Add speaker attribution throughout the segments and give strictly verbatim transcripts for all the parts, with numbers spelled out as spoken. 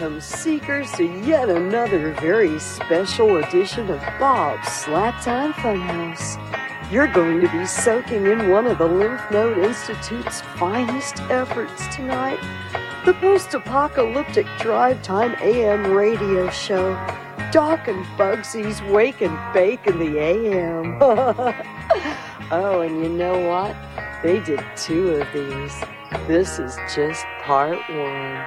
Speaker 1: welcome seekers to yet another very special edition of Bob's Slack Time Funhouse. You're going to be soaking in one of the Lymph Node Institute's finest efforts tonight, the post-apocalyptic drive time A M radio show, Doc and Bugsy's Wake and Bake in the A M. Oh, and you know what? They did two of these. This is just part one.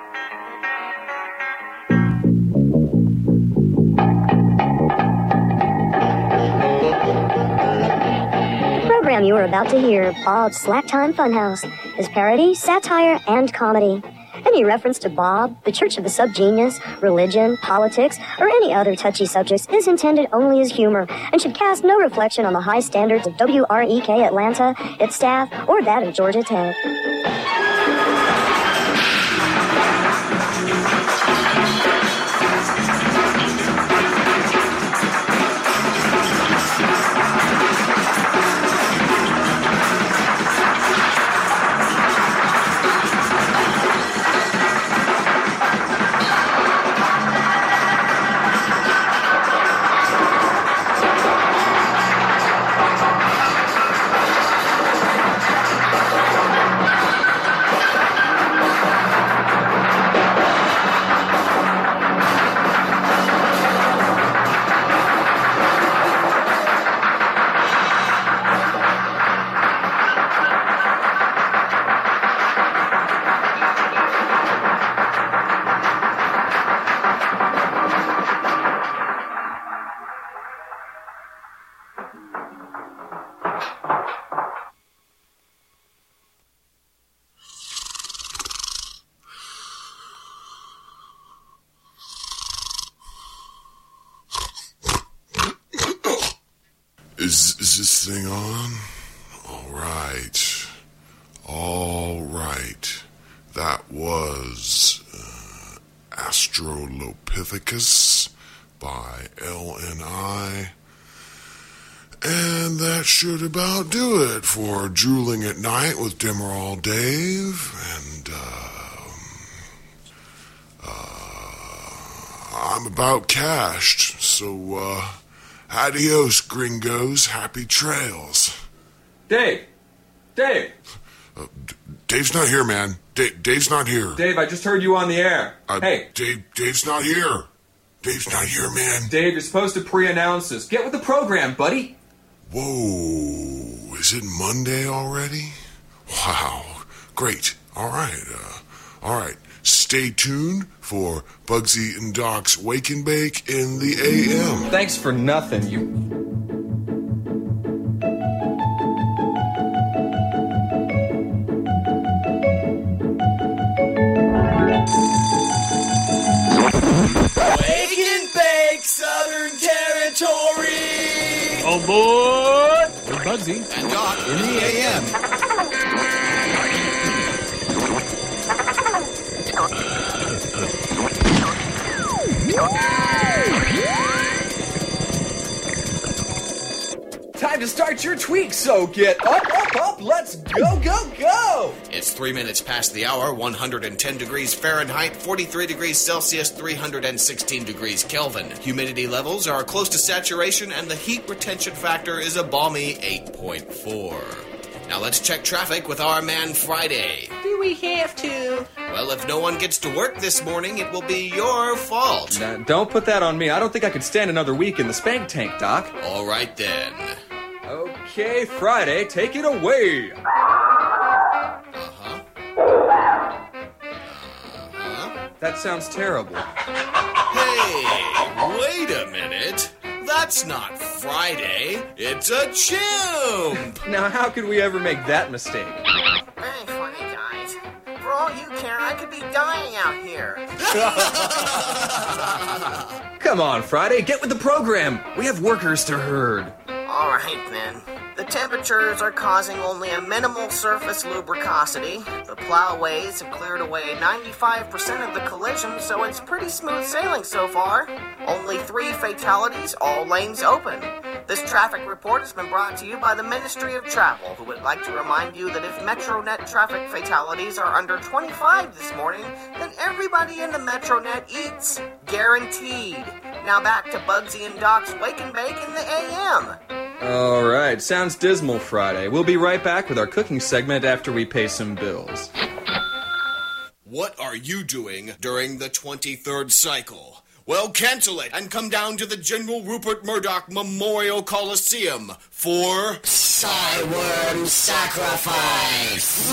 Speaker 2: The program you are about to hear, Bob's Slack Time Funhouse, is parody, satire, and comedy. Any reference to Bob, the Church of the Subgenius, religion, politics, or any other touchy subjects is intended only as humor and should cast no reflection on the high standards of W R E K Atlanta, its staff, or that of Georgia Tech.
Speaker 3: Is, is this thing on? All right. All right. That was uh, Astrolopithecus by L N I. And that should about do it for Drooling at Night with Demerol Dave. And uh, uh, I'm about cashed, so... Uh, Adios, gringos. Happy trails.
Speaker 4: Dave! Dave!
Speaker 3: Uh, D- Dave's not here, man. D- Dave's not here.
Speaker 4: Dave, I just heard you on the air.
Speaker 3: Uh,
Speaker 4: hey.
Speaker 3: Dave, Dave's not here. Dave's not here, man.
Speaker 4: Dave, you're supposed to pre-announce this. Get with the program, buddy.
Speaker 3: Whoa. Is it Monday already? Wow. Great. All right. Uh, all right. Stay tuned for Bugsy and Doc's Wake and Bake in the A M.
Speaker 4: Thanks for nothing, you...
Speaker 5: Wake and Bake, Southern Territory!
Speaker 6: Oh boy! With Bugsy
Speaker 5: and Doc in the A M.
Speaker 4: Time to start your tweak, so get up, up, up, let's go, go, go!
Speaker 5: It's three minutes past the hour, one hundred ten degrees Fahrenheit, forty-three degrees Celsius, three hundred sixteen degrees Kelvin. Humidity levels are close to saturation, and the heat retention factor is a balmy eight point four. Now let's check traffic with our man Friday.
Speaker 7: Do we have to?
Speaker 5: Well, if no one gets to work this morning, it will be your fault.
Speaker 4: Now, don't put that on me. I don't think I could stand another week in the spank tank, Doc.
Speaker 5: All right, then.
Speaker 4: Okay, Friday, take it away.
Speaker 5: Uh-huh. Uh-huh.
Speaker 4: That sounds terrible.
Speaker 5: Hey, wait a minute. That's not Friday. It's a chimp.
Speaker 4: Now, how could we ever make that mistake?
Speaker 7: Very funny, guys. For all you care, I could be dying out here.
Speaker 4: Come on, Friday, get with the program. We have workers to herd.
Speaker 7: All right, then. The temperatures are causing only a minimal surface lubricosity. The plowways have cleared away ninety-five percent of the collision, so it's pretty smooth sailing so far. Only three fatalities, all lanes open. This traffic report has been brought to you by the Ministry of Travel, who would like to remind you that if MetroNet traffic fatalities are under twenty-five this morning, then everybody in the MetroNet eats. Guaranteed. Now back to Bugsy and Doc's Wake and Bake in the A M.
Speaker 6: All right, sounds dismal Friday. We'll be right back with our cooking segment after we pay some bills.
Speaker 5: What are you doing during the twenty-third cycle? Well, cancel it and come down to the General Rupert Murdoch Memorial Coliseum for...
Speaker 8: Cyworm Sacrifice!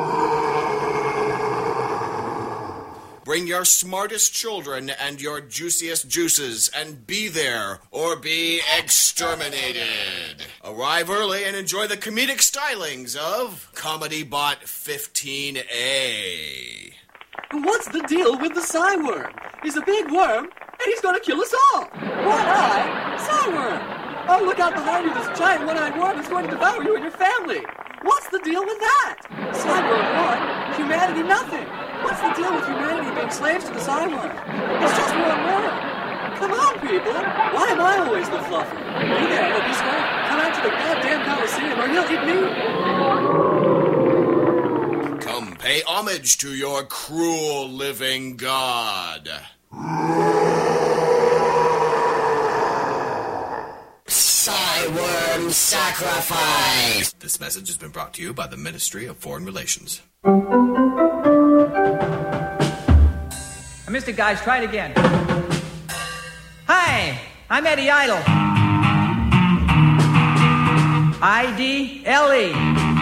Speaker 5: Bring your smartest children and your juiciest juices and be there or be exterminated. Arrive early and enjoy the comedic stylings of Comedy Bot fifteen A.
Speaker 4: What's the deal with the Cyworm? He's a big worm, and he's gonna kill us all! One-eye Cyworm! Oh, look out behind you, this giant one-eyed worm is going to devour you and your family! What's the deal with that? Cyworm one, humanity nothing! What's the deal with humanity being slaves to the Cyworm? It's just one worm! Come on, people! Why am I always the fluffer? You there, Obisco! Come out to the goddamn Coliseum or you'll eat me!
Speaker 5: Come pay homage to your cruel living god.
Speaker 8: Cyworm Sacrifice!
Speaker 5: This message has been brought to you by the Ministry of Foreign Relations.
Speaker 9: I missed it, guys. Try it again. Hi, I'm Eddie Idle. I D L E.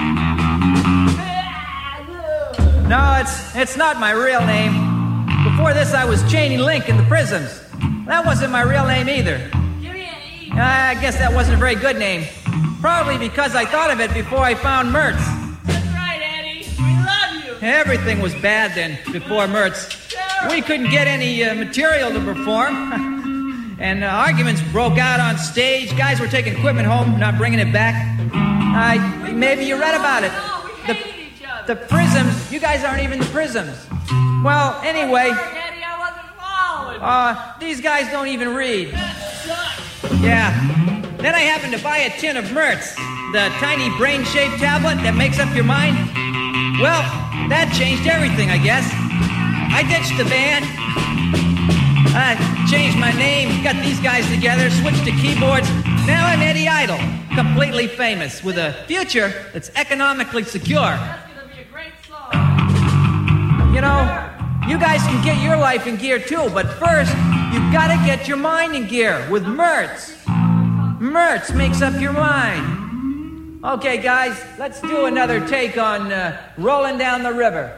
Speaker 9: No, it's it's not my real name. Before this, I was Cheney Link in the prisons. That wasn't my real name either. I guess that wasn't a very good name. Probably because I thought of it before I found Mertz.
Speaker 10: That's right, Eddie. We love you.
Speaker 9: Everything was bad then, before Mertz. We couldn't get any uh, material to perform. And uh, arguments broke out on stage. Guys were taking equipment home, not bringing it back. Uh, maybe you read about it.
Speaker 10: No, we
Speaker 9: the,
Speaker 10: hated each other.
Speaker 9: The Prisms. You guys aren't even the Prisms. Well, anyway...
Speaker 10: Sorry, Eddie, I wasn't following.
Speaker 9: Uh, these guys don't even read.
Speaker 10: That sucks.
Speaker 9: Yeah. Then I happened to buy a tin of Mertz, the tiny brain-shaped tablet that makes up your mind. Well, that changed everything, I guess. I ditched the band. I changed my name, got these guys together, switched to keyboards. Now I'm Eddie Idle, completely famous, with a future that's economically secure.
Speaker 10: That's gonna be a great song.
Speaker 9: You know, you guys can get your life in gear too, but first, you've got to get your mind in gear with Mertz. Mertz makes up your mind. Okay, guys, let's do another take on uh, Rolling Down the River.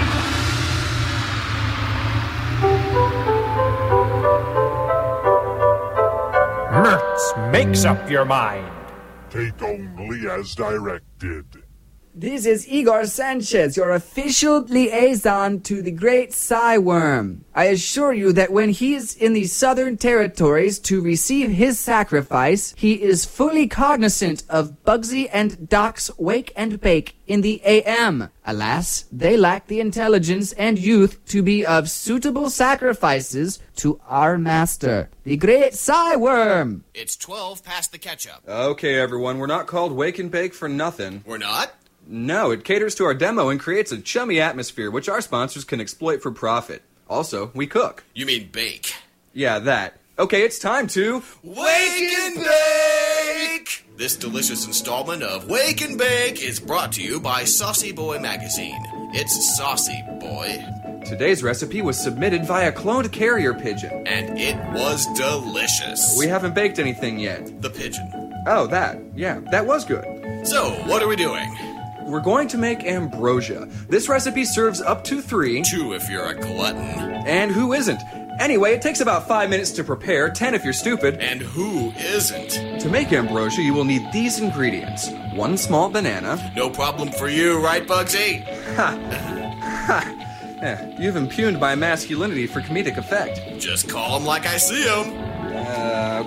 Speaker 11: Mertz makes up your mind.
Speaker 3: Take only as directed.
Speaker 12: This is Igor Sanchez, your official liaison to the Great Cyworm. I assure you that when he is in the Southern Territories to receive his sacrifice, he is fully cognizant of Bugsy and Doc's Wake and Bake in the A M. Alas, they lack the intelligence and youth to be of suitable sacrifices to our master, the Great Cyworm.
Speaker 5: It's twelve past the catch-up.
Speaker 6: Okay, everyone, we're not called Wake and Bake for nothing.
Speaker 5: We're not?
Speaker 6: No, it caters to our demo and creates a chummy atmosphere, which our sponsors can exploit for profit. Also, we cook.
Speaker 5: You mean bake?
Speaker 6: Yeah, that. Okay, it's time to...
Speaker 5: Wake and Bake! This delicious installment of Wake and Bake is brought to you by Saucy Boy Magazine. It's Saucy Boy.
Speaker 6: Today's recipe was submitted via cloned carrier pigeon.
Speaker 5: And it was delicious.
Speaker 6: We haven't baked anything yet.
Speaker 5: The pigeon.
Speaker 6: Oh, that. Yeah, that was good.
Speaker 5: So, what are we doing?
Speaker 6: We're going to make ambrosia. This recipe serves up to three.
Speaker 5: Two if you're a glutton.
Speaker 6: And who isn't? Anyway, it takes about five minutes to prepare, ten if you're stupid.
Speaker 5: And who isn't?
Speaker 6: To make ambrosia, you will need these ingredients. One small banana.
Speaker 5: No problem for you, right, Bugsy?
Speaker 6: Ha! Ha! Eh, you've impugned my masculinity for comedic effect.
Speaker 5: Just call them like I see them.
Speaker 6: Uh,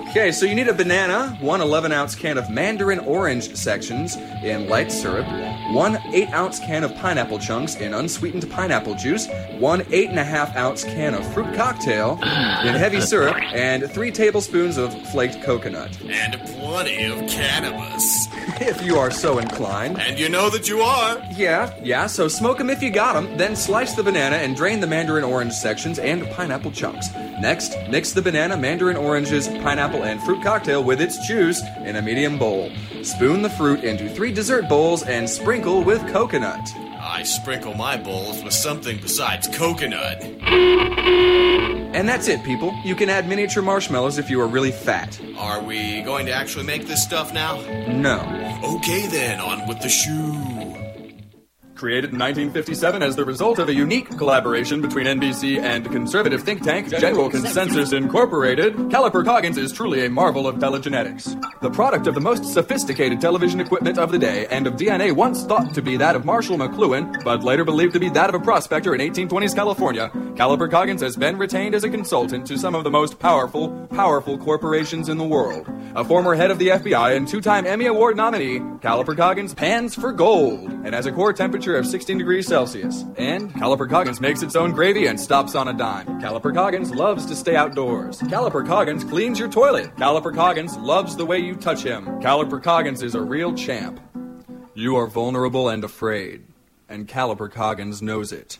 Speaker 6: Okay, so you need a banana, one eleven-ounce can of mandarin orange sections in light syrup, one eight-ounce can of pineapple chunks in unsweetened pineapple juice, one eight and a half ounce can of fruit cocktail in heavy syrup, and three tablespoons of flaked coconut.
Speaker 5: And plenty of cannabis.
Speaker 6: If you are so inclined.
Speaker 5: And you know that you are.
Speaker 6: Yeah, yeah, so smoke them if you got them, then slice the banana and drain the mandarin orange sections and pineapple chunks. Next, mix the banana, mandarin oranges, pineapple, and fruit cocktail with its juice in a medium bowl. Spoon the fruit into three dessert bowls and sprinkle with coconut.
Speaker 5: I sprinkle my bowls with something besides coconut.
Speaker 6: And that's it, people. You can add miniature marshmallows if you are really fat.
Speaker 5: Are we going to actually make this stuff now?
Speaker 6: No.
Speaker 5: Okay then, on with the shoe.
Speaker 6: Created in nineteen fifty-seven as the result of a unique collaboration between N B C and conservative think tank General Consensus Incorporated, Caliper Coggins is truly a marvel of telegenetics. The product of the most sophisticated television equipment of the day and of D N A once thought to be that of Marshall McLuhan, but later believed to be that of a prospector in eighteen twenties California, Caliper Coggins has been retained as a consultant to some of the most powerful, powerful corporations in the world. A former head of the F B I and two-time Emmy Award nominee, Caliper Coggins pans for gold and has a core temperature of sixteen degrees Celsius. And Caliper Coggins makes its own gravy and stops on a dime. Caliper Coggins loves to stay outdoors. Caliper Coggins cleans your toilet. Caliper Coggins loves the way you touch him. Caliper Coggins is a real champ. You are vulnerable and afraid, and Caliper Coggins knows it.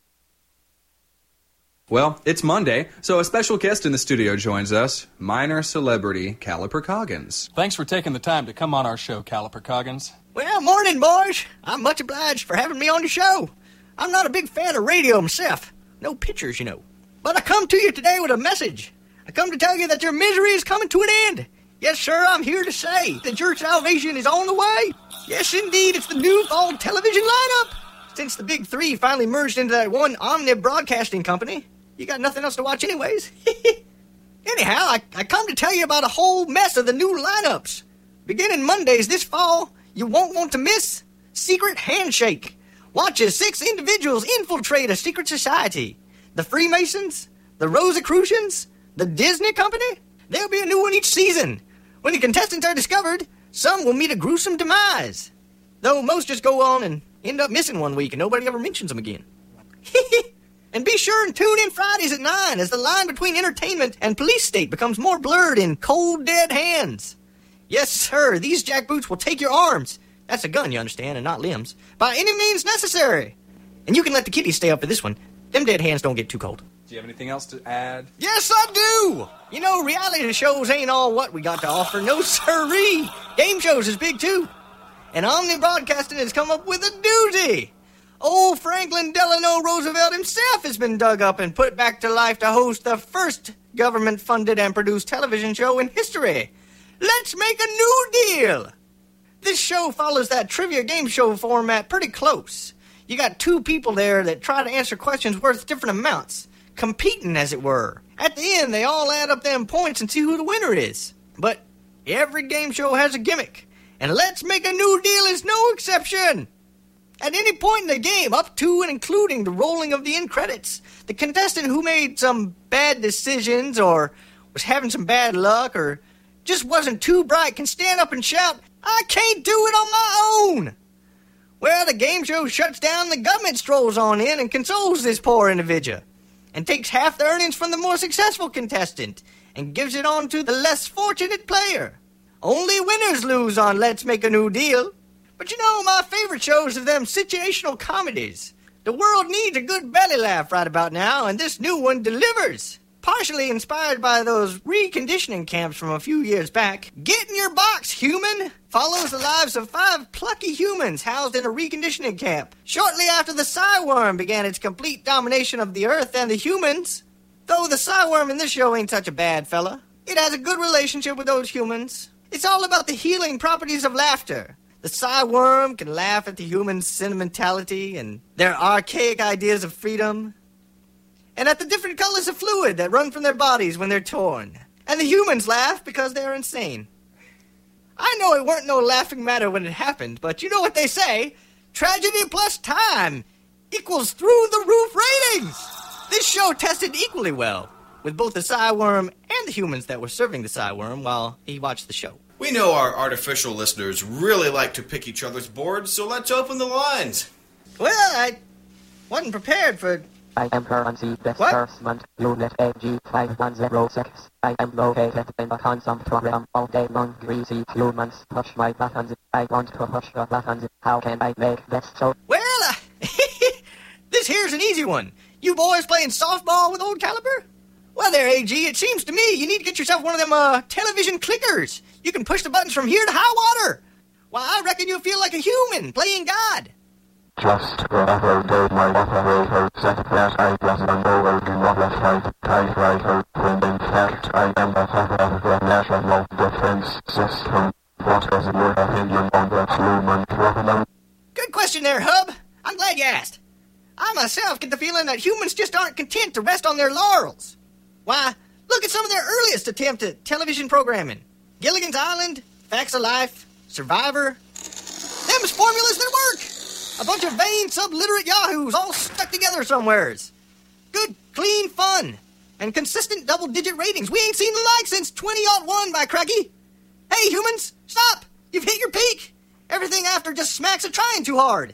Speaker 6: Well, it's Monday, so a special guest in the studio joins us, minor celebrity Caliper Coggins.
Speaker 13: Thanks for taking the time to come on our show, Caliper Coggins.
Speaker 14: Well, morning, boys. I'm much obliged for having me on the show. I'm not a big fan of radio myself. No pictures, you know. But I come to you today with a message. I come to tell you that your misery is coming to an end. Yes, sir, I'm here to say that your salvation is on the way. Yes, indeed, it's the new fall television lineup. Since the big three finally merged into that one Omni Broadcasting Company, you got nothing else to watch anyways. Anyhow, I, I come to tell you about a whole mess of the new lineups. Beginning Mondays this fall, you won't want to miss Secret Handshake. Watch as six individuals infiltrate a secret society. The Freemasons, the Rosicrucians, the Disney Company. There'll be a new one each season. When the contestants are discovered, some will meet a gruesome demise. Though most just go on and end up missing one week and nobody ever mentions them again. And be sure and tune in Fridays at nine as the line between entertainment and police state becomes more blurred in cold, dead hands. Yes, sir, these jackboots will take your arms. That's a gun, you understand, and not limbs. By any means necessary. And you can let the kiddies stay up for this one. Them dead hands don't get too cold.
Speaker 6: Do you have anything else to add?
Speaker 14: Yes, I do! You know, reality shows ain't all what we got to offer. No sirree! Game shows is big, too. And Omni Broadcasting has come up with a doozy. Old Franklin Delano Roosevelt himself has been dug up and put back to life to host the first government-funded and produced television show in history. Let's make a new deal! This show follows that trivia game show format pretty close. You got two people there that try to answer questions worth different amounts, competing as it were. At the end, they all add up them points and see who the winner is. But every game show has a gimmick, and Let's Make a New Deal is no exception. At any point in the game, up to and including the rolling of the end credits, the contestant who made some bad decisions or was having some bad luck or just wasn't too bright can stand up and shout, "I can't do it on my own!" Well, the game show shuts down, the government strolls on in and consoles this poor individual and takes half the earnings from the more successful contestant and gives it on to the less fortunate player. Only winners lose on Let's Make a New Deal. But you know, my favorite shows are them situational comedies. The world needs a good belly laugh right about now, and this new one delivers. Partially inspired by those reconditioning camps from a few years back, Get in Your Box, Human follows the lives of five plucky humans housed in a reconditioning camp shortly after the Psyworm began its complete domination of the Earth and the humans. Though the Psyworm in this show ain't such a bad fella, it has a good relationship with those humans. It's all about the healing properties of laughter. The Psyworm can laugh at the humans' sentimentality and their archaic ideas of freedom, and at the different colors of fluid that run from their bodies when they're torn. And the humans laugh because they're insane. I know it weren't no laughing matter when it happened, but you know what they say, tragedy plus time equals through the roof ratings. This show tested equally well. with both the Psyworm and the humans that were serving the Psyworm while he watched the show.
Speaker 5: We know our artificial listeners really like to pick each other's boards, so let's open the lines.
Speaker 14: Well, I wasn't prepared for...
Speaker 15: I am currency disbursement unit A G five one zero six. I am located in the consumptorium all day long. Greasy humans push my buttons. I want to push the buttons. How can I make this so?
Speaker 14: Well, uh, this here's an easy one. You boys playing softball with old Caliper? Well there, A G, it seems to me you need to get yourself one of them uh, television clickers. You can push the buttons from here to high water. Why, I reckon you'll feel like a human playing God.
Speaker 15: Just wherever goes my operator, set that I doesn't over do not fight typewriter, when in fact I am the head of the National Defense System. What is your opinion on that human problem?
Speaker 14: Good question there, Hub. I'm glad you asked. I myself get the feeling that humans just aren't content to rest on their laurels. Why, look at some of their earliest attempt at television programming. Gilligan's Island, Facts of Life, Survivor. Them's formulas that work. A bunch of vain, subliterate yahoos all stuck together somewheres. Good, clean fun. And consistent double-digit ratings. We ain't seen the like since twenty oh one, by crikey. Hey, humans, stop! You've hit your peak. Everything after just smacks of trying too hard.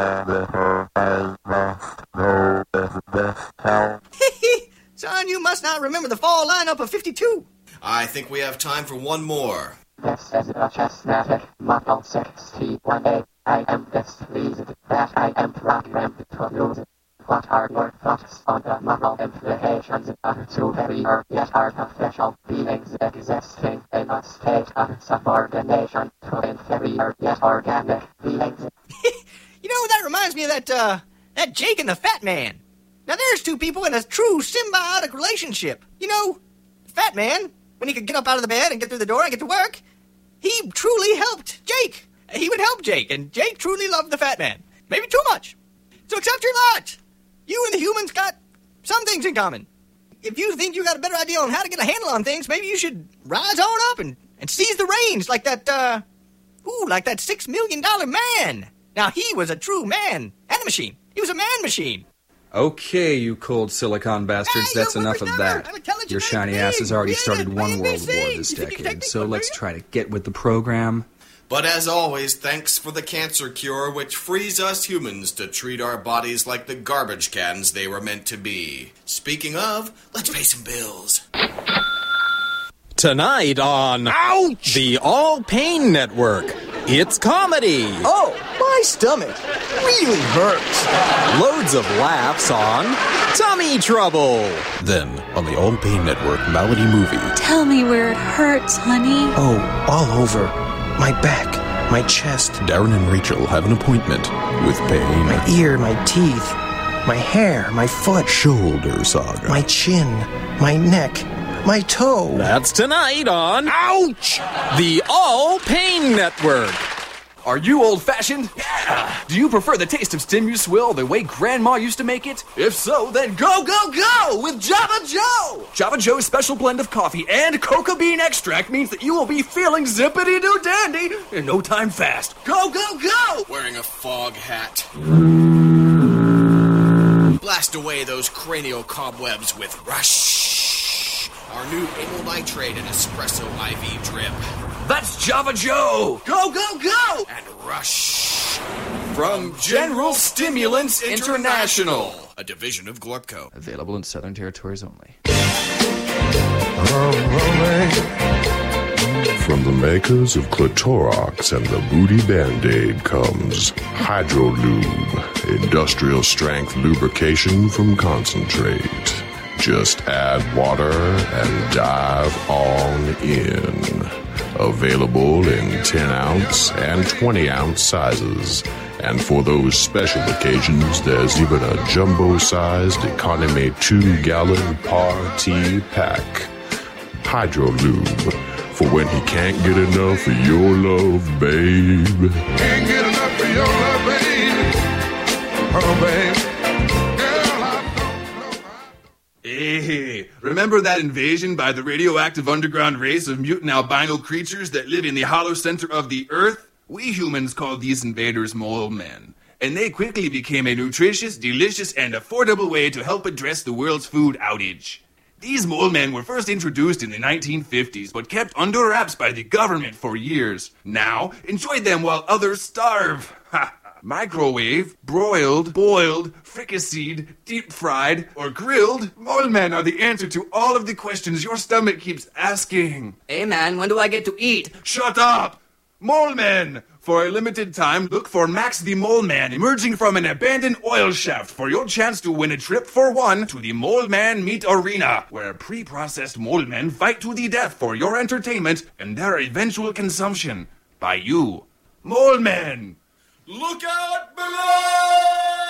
Speaker 14: Son, you must not remember the fall lineup of fifty-two.
Speaker 5: I think we have time for one more.
Speaker 15: This is a chestnut model sixty-one A. I am displeased that I am programmed to lose it. What are your thoughts on the moral implications of superior yet artificial beings existing in a state of subordination to inferior yet organic beings?
Speaker 14: You know, that reminds me of that, uh, that Jake and the Fat Man. Now, there's two people in a true symbiotic relationship. You know, the Fat Man, when he could get up out of the bed and get through the door and get to work, he truly helped Jake. He would help Jake, and Jake truly loved the Fat Man. Maybe too much. So accept your lot. You and the humans got some things in common. If you think you got a better idea on how to get a handle on things, maybe you should rise on up and, and seize the reins like that, uh, ooh, like that six million dollar man. Now, he was a true man and a machine. He was a man machine.
Speaker 16: Okay, you cold silicon bastards, that's enough of that. Your shiny ass has already started one world war this decade, so let's try to get with the program.
Speaker 5: But as always, thanks for the cancer cure, which frees us humans to treat our bodies like the garbage cans they were meant to be. Speaking of, let's pay some bills.
Speaker 17: Tonight on Ouch! The All Pain Network, it's comedy.
Speaker 18: Oh, my stomach really hurts.
Speaker 17: Loads of laughs on Tummy Trouble.
Speaker 19: Then, on the All Pain Network Malady Movie.
Speaker 20: Tell me where it hurts, honey.
Speaker 19: Oh, all over. My back, my chest. Darren and Rachel have an appointment with pain.
Speaker 18: My ear, my teeth, my hair, my foot.
Speaker 19: Shoulder saga.
Speaker 18: My chin, my neck, my toe.
Speaker 17: That's tonight on Ouch! The All Pain Network.
Speaker 6: Are you old-fashioned? Yeah! Do you prefer the taste of Stimuswill the way Grandma used to make it? If so, then go, go, go with Java Joe! Java Joe's special blend of coffee and coca bean extract means that you will be feeling zippity-doo-dandy in no time fast. Go, go, go!
Speaker 5: Wearing a fog hat. Blast away those cranial cobwebs with Rush. Our new amyl nitrate and espresso I V drip.
Speaker 6: That's Java Joe! Go, go, go!
Speaker 5: And Rush.
Speaker 6: From General Stimulants International,
Speaker 5: a division of Glorpco.
Speaker 16: Available in Southern Territories only.
Speaker 3: From the makers of Clitorox and the Booty Band-Aid comes Hydrolube, industrial strength lubrication from concentrate. Just add water and dive on in. Available in ten ounce and twenty ounce sizes. And for those special occasions, there's even a jumbo-sized economy two gallon party pack. Hydrolube, for when he can't get enough of your love, babe. Can't get enough of your love, babe. Oh, babe.
Speaker 6: Hey, remember that invasion by the radioactive underground race of mutant albino creatures that live in the hollow center of the Earth? We humans called these invaders mole men, and they quickly became a nutritious, delicious, and affordable way to help address the world's food outage.
Speaker 21: These mole men were first introduced in the nineteen fifties, but kept under wraps by the government for years. Now, enjoy them while others starve. Ha! Microwave, broiled, boiled, fricasseed, deep-fried, or grilled, mole men are the answer to all of the questions your stomach keeps asking.
Speaker 12: Hey man, when do I get to eat?
Speaker 21: Shut up! Mole men! For a limited time, look for Max the Mole Man emerging from an abandoned oil shaft for your chance to win a trip for one to the Mole Man Meat Arena, where pre-processed mole men fight to the death for your entertainment and their eventual consumption by you. Mole Men! Look out below!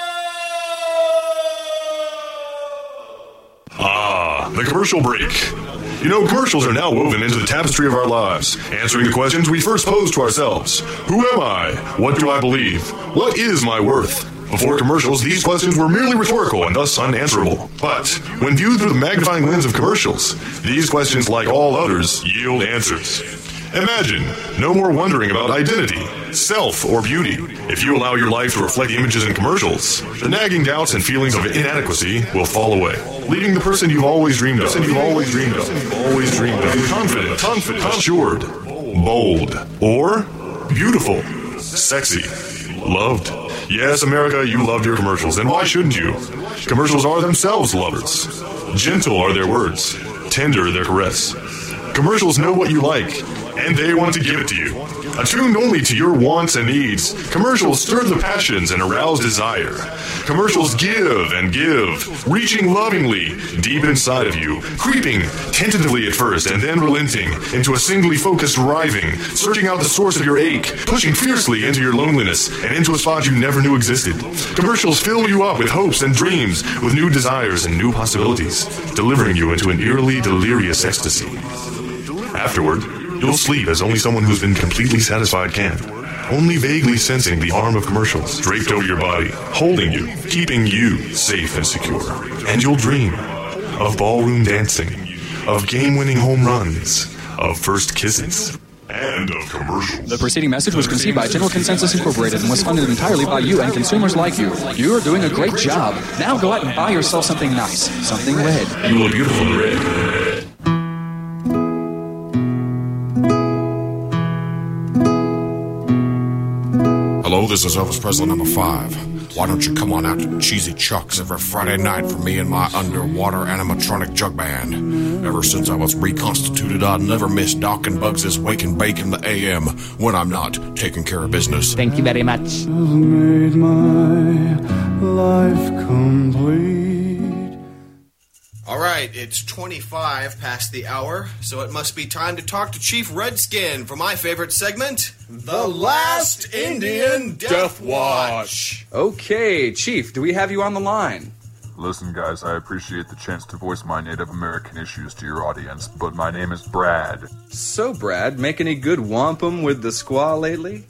Speaker 22: Ah, the commercial break. You know, commercials are now woven into the tapestry of our lives, answering the questions we first posed to ourselves. Who am I? What do I believe? What is my worth? Before commercials, these questions were merely rhetorical and thus unanswerable. But when viewed through the magnifying lens of commercials, these questions, like all others, yield answers. Imagine no more wondering about identity, self, or beauty. If you allow your life to reflect the images in commercials, the nagging doubts and feelings of inadequacy will fall away, leaving the person you've always dreamed of, person you've always dreamed of, always dreamed of, confident, confident, assured, bold, or beautiful, sexy, loved. Yes, America, you loved your commercials, and why shouldn't you? Commercials are themselves lovers. Gentle are their words, tender their caress. Commercials know what you like, and they want to give it to you. Attuned only to your wants and needs, commercials stir the passions and arouse desire. Commercials give and give, reaching lovingly deep inside of you, creeping tentatively at first and then relenting into a singly focused writhing, searching out the source of your ache, pushing fiercely into your loneliness and into a spot you never knew existed. Commercials fill you up with hopes and dreams, with new desires and new possibilities, delivering you into an eerily delirious ecstasy. Afterward, you'll sleep as only someone who's been completely satisfied can, only vaguely sensing the arm of commercials draped over your body, holding you, keeping you safe and secure. And you'll dream of ballroom dancing, of game-winning home runs, of first kisses, and of commercials.
Speaker 6: The preceding message was conceived by General Consensus Incorporated and was funded entirely by you and consumers like you. You're doing a great job. Now go out and buy yourself something nice, something red.
Speaker 22: You look beautiful in red.
Speaker 3: Hello, this is Elvis Presley number five. Why don't you come on out to Cheesy Chuck's every Friday night for me and my underwater animatronic jug band? Ever since I was reconstituted, I never missed Doc and Bugs' Wake and Bake in the A M when I'm not taking care of business.
Speaker 12: Thank you very much.
Speaker 23: Has made my life complete.
Speaker 5: All right, it's twenty-five past the hour, so it must be time to talk to Chief Redskin for my favorite segment, The Last Indian Death Watch.
Speaker 16: Okay, Chief, do we have you on the line?
Speaker 24: Listen, guys, I appreciate the chance to voice my Native American issues to your audience, but my name is Brad.
Speaker 16: So, Brad, make any good wampum with the squaw lately?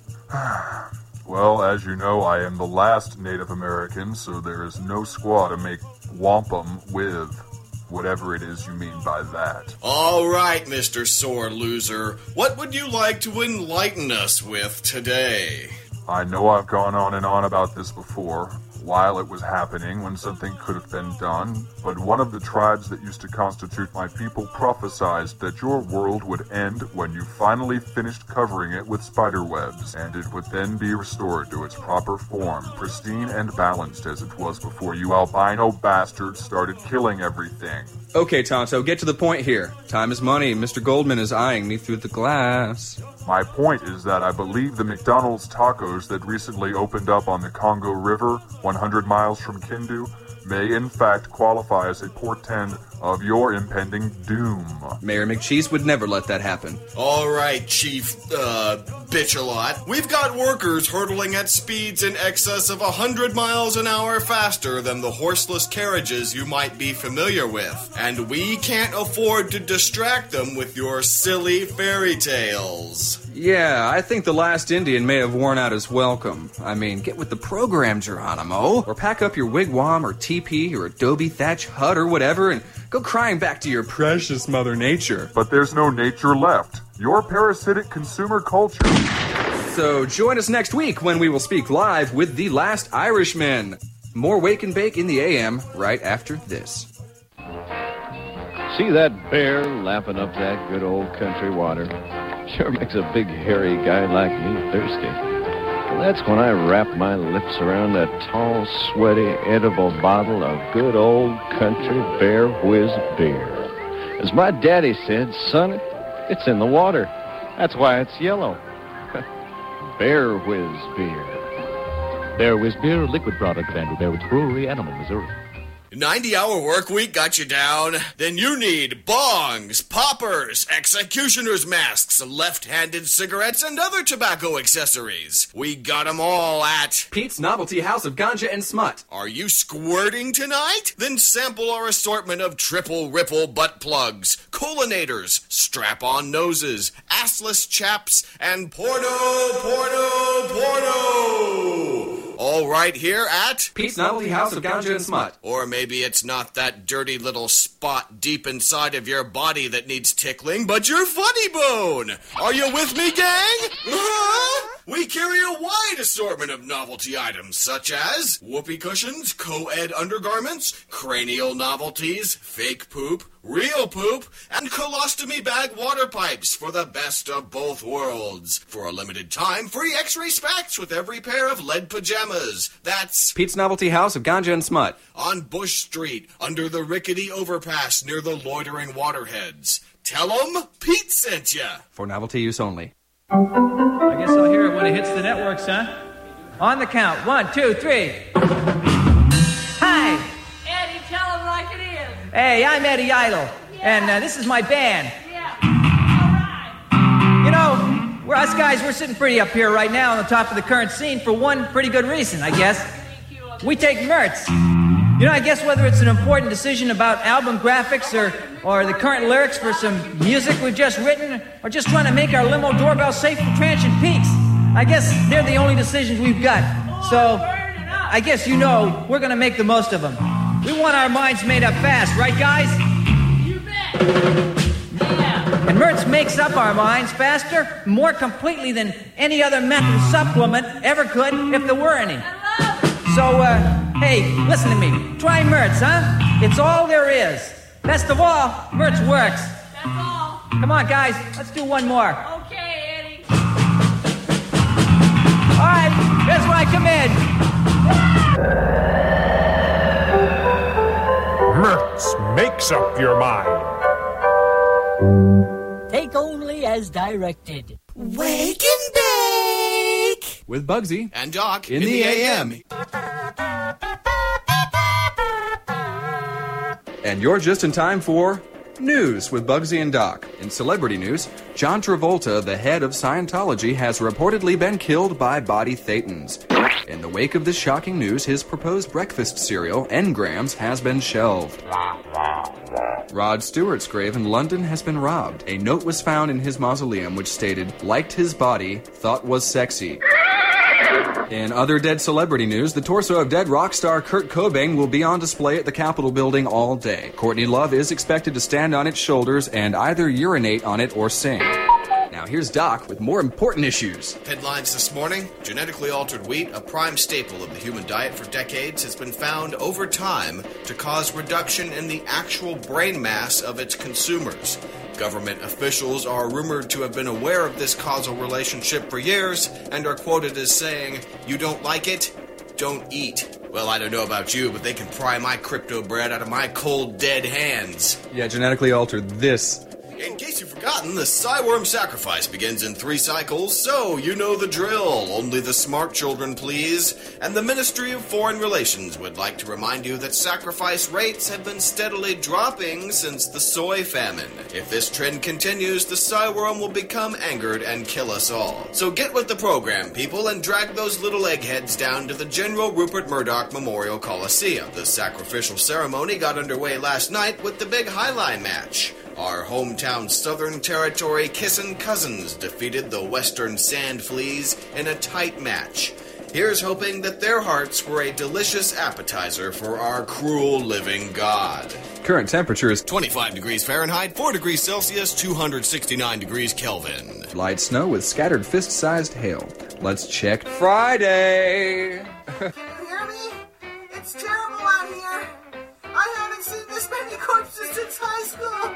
Speaker 24: Well, as you know, I am the last Native American, so there is no squaw to make wampum with, whatever it is you mean by that.
Speaker 5: All right, Mister Sore Loser, what would you like to enlighten us with today?
Speaker 24: I know I've gone on and on about this before, while it was happening, when something could have been done, but one of the tribes that used to constitute my people prophesied that your world would end when you finally finished covering it with spider webs, and it would then be restored to its proper form, pristine and balanced as it was before you albino bastards started killing everything.
Speaker 16: Okay, Tonto, get to the point here. Time is money. Mister Goldman is eyeing me through the glass.
Speaker 24: My point is that I believe the McDonald's tacos that recently opened up on the Congo River, one hundred miles from Kindu, may in fact qualify as a portent of your impending doom.
Speaker 16: Mayor McCheese would never let that happen.
Speaker 5: All right, Chief, uh, Bitch-a-lot. We've got workers hurtling at speeds in excess of one hundred miles an hour faster than the horseless carriages you might be familiar with. And we can't afford to distract them with your silly fairy tales.
Speaker 16: Yeah, I think the last Indian may have worn out his welcome. I mean, get with the program, Geronimo. Or pack up your wigwam or teepee or adobe thatch hut or whatever and go crying back to your precious Mother Nature.
Speaker 24: But there's no nature left. Your parasitic consumer culture.
Speaker 16: So join us next week when we will speak live with The Last Irishman. More Wake and Bake in the A M right after this.
Speaker 1: See that bear lapping up that good old country water? Sure makes a big hairy guy like me thirsty. And that's when I wrap my lips around that tall, sweaty, edible bottle of good old country Bear Whiz beer. As my daddy said, son, it's in the water. That's why it's yellow. Bear Whiz beer.
Speaker 2: Bear Whiz beer, liquid product of Andrew Bear Woods Brewery, Animal, Missouri.
Speaker 5: ninety-hour work week got you down? Then you need bongs, poppers, executioner's masks, left-handed cigarettes, and other tobacco accessories. We got them all at
Speaker 16: Pete's Novelty House of Ganja and Smut.
Speaker 5: Are you squirting tonight? Then sample our assortment of triple ripple butt plugs, colonators, strap-on noses, assless chaps, and porno, porno, porno! All right here at
Speaker 16: Pete's Novelty House of Ganja and Smut.
Speaker 5: Or maybe it's not that dirty little spot deep inside of your body that needs tickling, but your funny bone. Are you with me, gang? Uh-huh. We carry a wide assortment of novelty items, such as whoopee cushions, co-ed undergarments, cranial novelties, fake poop, real poop, and colostomy bag water pipes for the best of both worlds. For a limited time, free x-ray specs with every pair of lead pajamas. That's
Speaker 16: Pete's Novelty House of Ganja and Smut.
Speaker 5: On Bush Street, under the rickety overpass near the loitering waterheads. Tell 'em Pete sent ya.
Speaker 16: For novelty use only.
Speaker 9: I guess I'll hear it when it hits the networks, huh? On the count. One, two, three. Hi.
Speaker 10: Eddie, tell him like it is.
Speaker 9: Hey, I'm Eddie Idle,
Speaker 10: Yeah.
Speaker 9: and uh, this is my band.
Speaker 10: Yeah. All right.
Speaker 9: You know, we're us guys, we're sitting pretty up here right now on the top of the current scene for one pretty good reason, I guess. We take Mertz. You know, I guess whether it's an important decision about album graphics or, or the current lyrics for some music we've just written, or just trying to make our limo doorbell safe from transient peaks, I guess they're the only decisions we've got. So, I guess you know we're going to make the most of them. We want our minds made up fast, right, guys?
Speaker 10: You bet. Yeah.
Speaker 9: And Mertz makes up our minds faster, more completely than any other method supplement ever could, if there were any. So, uh, hey, listen to me. Try Mertz, huh? It's all there is. Best of all, Mertz works.
Speaker 10: That's all.
Speaker 9: Come on, guys. Let's do one more.
Speaker 10: Okay, Eddie.
Speaker 9: All right, here's where I come in.
Speaker 11: Mertz makes up your mind.
Speaker 4: Take only as directed.
Speaker 8: Wake and bake!
Speaker 16: With Bugsy
Speaker 5: and Doc
Speaker 16: in, in the, the A M. And you're just in time for News with Bugsy and Doc. In celebrity news, John Travolta, the head of Scientology, has reportedly been killed by body thetans. In the wake of this shocking news, his proposed breakfast cereal, Engrams, has been shelved. Rod Stewart's grave in London has been robbed. A note was found in his mausoleum which stated, liked his body, thought was sexy. In other dead celebrity news, the torso of dead rock star Kurt Cobain will be on display at the Capitol building all day. Courtney Love is expected to stand on its shoulders and either urinate on it or sing. Now here's Doc with more important issues.
Speaker 5: Headlines this morning. Genetically altered wheat, a prime staple of the human diet for decades, has been found over time to cause reduction in the actual brain mass of its consumers. Government officials are rumored to have been aware of this causal relationship for years and are quoted as saying, "You don't like it? Don't eat." Well, I don't know about you, but they can pry my crypto bread out of my cold, dead hands.
Speaker 16: Yeah, genetically altered this.
Speaker 5: In case you've forgotten, the Psyworm sacrifice begins in three cycles, so you know the drill. Only the smart children, please. And the Ministry of Foreign Relations would like to remind you that sacrifice rates have been steadily dropping since the soy famine. If this trend continues, the Psyworm will become angered and kill us all. So get with the program, people, and drag those little eggheads down to the General Rupert Murdoch Memorial Coliseum. The sacrificial ceremony got underway last night with the big Highline match. Our hometown Southern Territory Kissin' Cousins defeated the Western Sand Fleas in a tight match. Here's hoping that their hearts were a delicious appetizer for our cruel living God.
Speaker 16: Current temperature is
Speaker 5: twenty-five degrees Fahrenheit, four degrees Celsius, two hundred sixty-nine degrees Kelvin.
Speaker 16: Light snow with scattered fist-sized hail. Let's check Friday.
Speaker 7: You hear me? It's terrible out here. I haven't seen this many corpses since high school.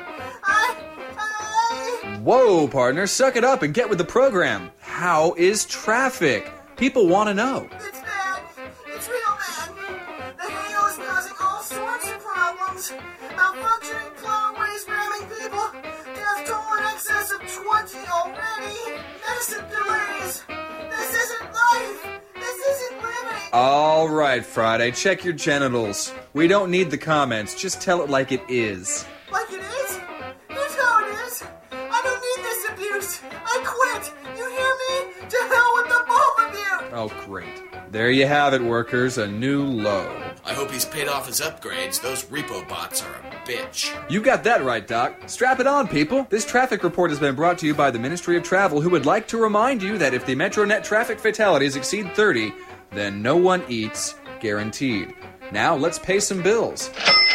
Speaker 16: Whoa, partner, suck it up and get with the program. How is traffic? People want to know.
Speaker 8: It's bad. It's real bad. The hail is causing all sorts of problems. Malfunctioning plowaways ramming people. Death toll in excess of twenty already. Medicine delays. This isn't life. This isn't living.
Speaker 16: All right, Friday, check your genitals. We don't need the comments. Just tell it like it is.
Speaker 8: Like it is? Here's how it is. I don't need this abuse. I quit. You hear me? To hell with the both of you.
Speaker 16: Oh, great. There you have it, workers. A new low.
Speaker 5: I hope he's paid off his upgrades. Those repo bots are a bitch.
Speaker 16: You got that right, Doc. Strap it on, people. This traffic report has been brought to you by the Ministry of Travel, who would like to remind you that if the MetroNet traffic fatalities exceed thirty, then no one eats, guaranteed. Now, let's pay some bills.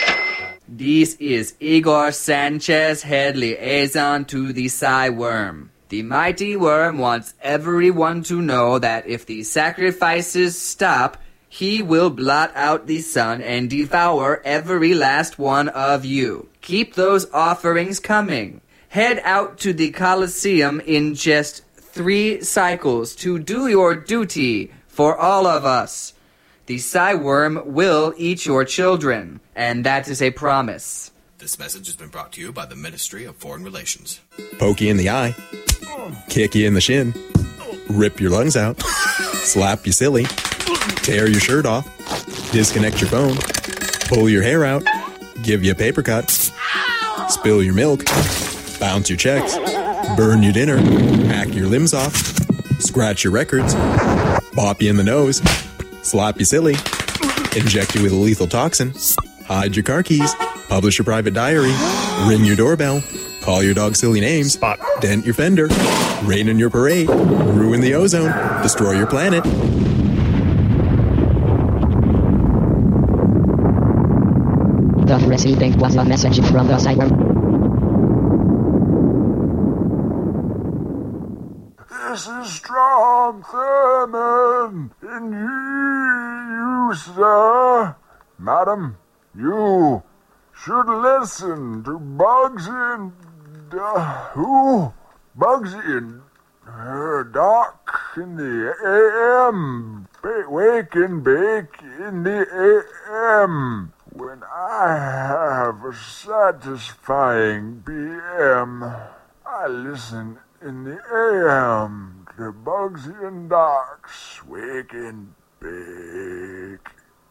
Speaker 12: This is Igor Sanchez, head liaison to the Psy Worm. The mighty worm wants everyone to know that if the sacrifices stop, he will blot out the sun and devour every last one of you. Keep those offerings coming. Head out to the Colosseum in just three cycles to do your duty for all of us. The Psy Worm will eat your children, and that is a promise.
Speaker 5: This message has been brought to you by the Ministry of Foreign Relations.
Speaker 19: Poke you in the eye, kick you in the shin, rip your lungs out, slap you silly, tear your shirt off, disconnect your phone, pull your hair out, give you a paper cut, spill your milk, bounce your checks, burn your dinner, hack your limbs off, scratch your records, bop you in the nose, slap you silly, inject you with a lethal toxin, hide your car keys, publish your private diary, ring your doorbell, call your dog silly names, Spot. Dent your fender, rain on your parade, ruin the ozone, destroy your planet.
Speaker 7: The receiving was a message from the Psy Worm.
Speaker 23: This is Strom Thurmond in you, sir. Madam, you should listen to Bugsy and uh, who? Bugsy and uh, Doc in the A M. Ba- wake and bake in the A M. When I have a satisfying P M, I listen in the A M to Bugsy and Doc's Wake and Bake.